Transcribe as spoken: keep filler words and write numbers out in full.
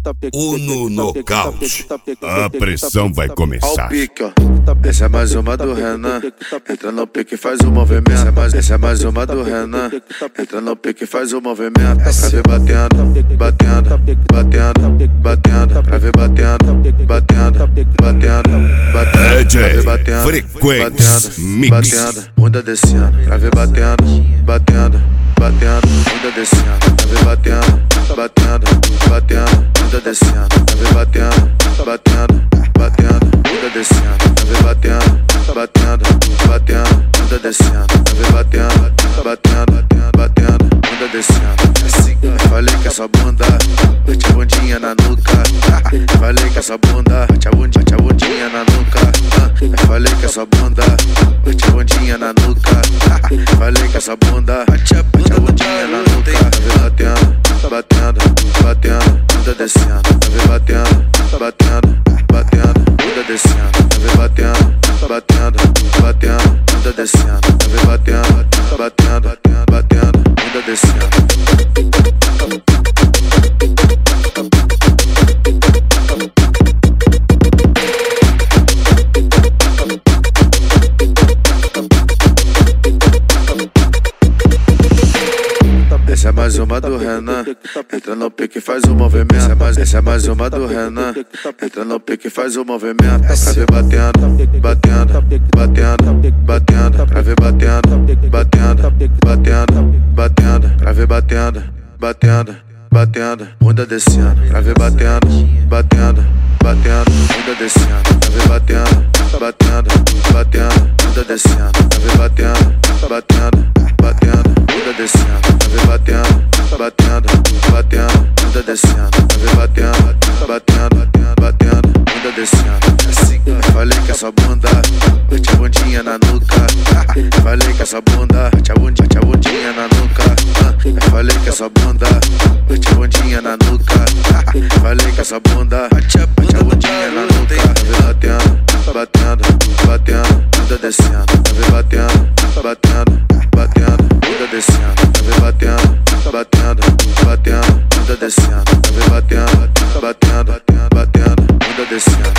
Uno Nocaute. A pressão vai começar. Ao pique, ó. Essa é mais uma do Renan. Entra no pique e faz o movimento. Essa é mais, essa é mais uma do Renan. Entra no pique e faz o movimento. Pra ver batendo, batendo, batendo, batendo. Pra ver batendo, batendo, batendo, batendo. D J Frequenz Mix. Batendo, bunda descendo. Pra ver batendo, batendo, batendo, bunda descendo. Pra ver batendo, batendo, batendo, bunda descendo. Pra ver batendo, batendo, batendo, bunda descendo. Pra ver batendo, batendo, batendo, bunda descendo. Pra ver batendo, batendo, batendo, bunda descendo. Falei que essa bunda bate a bundinha na nuca. Falei que essa bunda bate a bundinha, bate a bundinha na nuca. Falei que essa bunda bate a bundinha na nuca. Falei que essa bunda bate a bundinha na nuca. Batendo, batendo, batendo, bunda descendo. Batendo, batendo, batendo, bunda descendo. Batendo, batendo, batendo, bunda descendo. Batendo, batendo, batendo, bunda descendo. Essa é mais uma do Renan. Entra no pique e faz o movimento. Essa é mais, essa é mais uma do Renan. Entra no pique e faz o movimento. Pra ver batendo, batendo, batendo, batendo. Pra ver batendo, batendo, batendo, batendo. Pra ver batendo, batendo, batendo. Bunda descendo. Pra ver batendo, batendo, batendo. Bunda descendo. Pra ver batendo, batendo, batendo. Bunda descendo. Pra ver batendo, batendo, batendo. Bunda descendo. Batendo, batendo, batendo, bunda descendo. Batendo, batendo, batendo, bunda descendo. Falei que essa bunda bate a bundinha na nuca. Falei que essa bunda bate a bundinha, bate a bundinha na nuca. Falei que essa bunda bate a bundinha na nuca. Falei que essa bunda bate a bundinha na nuca. Batendo, batendo, batendo, bunda descendo. Batendo, batendo, batendo, bunda descendo. Batendo, batendo, batendo, bunda descendo. Batendo, batendo, batendo, bunda descendo.